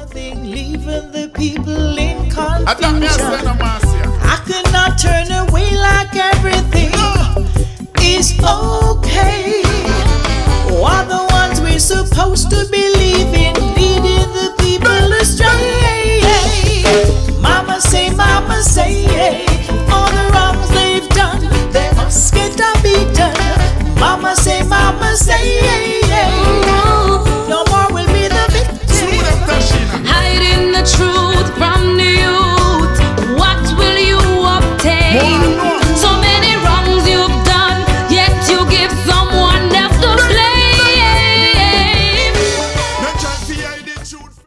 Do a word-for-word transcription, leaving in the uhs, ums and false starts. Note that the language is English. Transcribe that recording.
nothing, leaving the people in confusion. I could not turn away like everything is okay.